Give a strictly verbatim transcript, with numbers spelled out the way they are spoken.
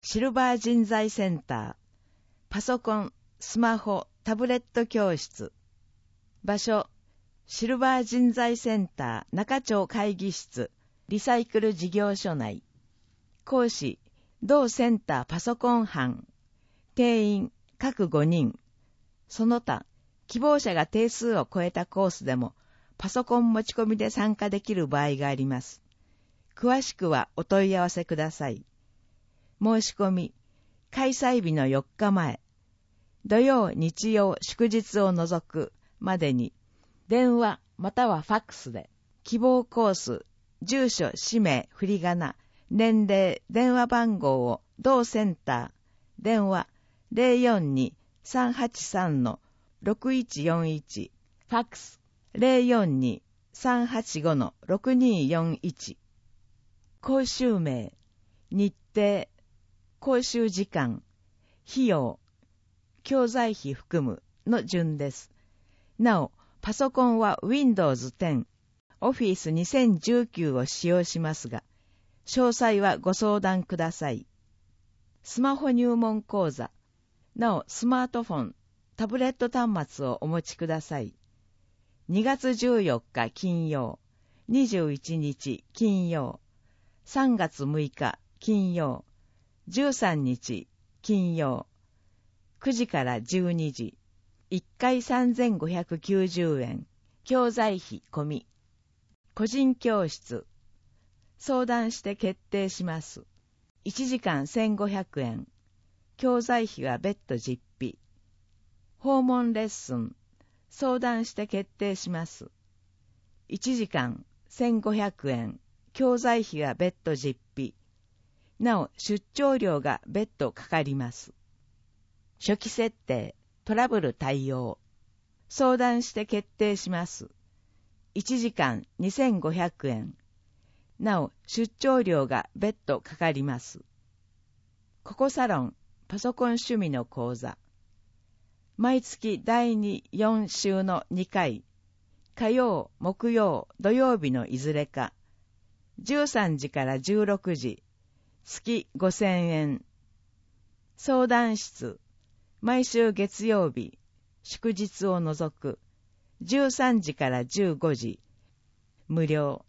シルバー人材センター、パソコン、スマホ、タブレット教室。場所、シルバー人材センター中町会議室、リサイクル事業所内。講師、同センターパソコン班。定員、各ごにん。その他、希望者が定数を超えたコースでも、パソコン持ち込みで参加できる場合があります。詳しくはお問い合わせください。申し込み、開催日のよっかまえ、土曜、日曜、祝日を除くまでに、電話またはファックスで、希望コース、住所、氏名、振り仮名、年齢、電話番号を同センター、電話 ゼロよんに さんはちさん ろくいちよんいち、ファックス ゼロよんに さんはちご ろくによんいち。講習名、日程、講習時間、費用、教材費含むの順です。なお、パソコンは ウィンドウズテン、オフィスにせんじゅうきゅうを使用しますが、詳細はご相談ください。スマホ入門講座。なお、スマートフォン、タブレット端末をお持ちください。にがつじゅうよっか金曜、にじゅういちにち金曜、さんがつむいか金曜、じゅうさんにち金曜、くじからじゅうにじ、いっかいさんぜんごひゃくきゅうじゅうえん、教材費込み。個人教室。相談して決定します。いちじかんせんごひゃくえん。教材費は別途実費。訪問レッスン。相談して決定します。いちじかんせんごひゃくえん。教材費は別途実費。なお、出張料が別途かかります。初期設定、トラブル対応。相談して決定します。いちじかんにせんごひゃくえん。なお、出張料が別途かかります。ココサロン、パソコン趣味の講座。毎月だいに、よん週のにかい、火曜、木曜、土曜日のいずれか、じゅうさんじからじゅうろくじ、月ごせんえん。相談室、毎週月曜日、祝日を除く、じゅうさんじからじゅうごじ、無料。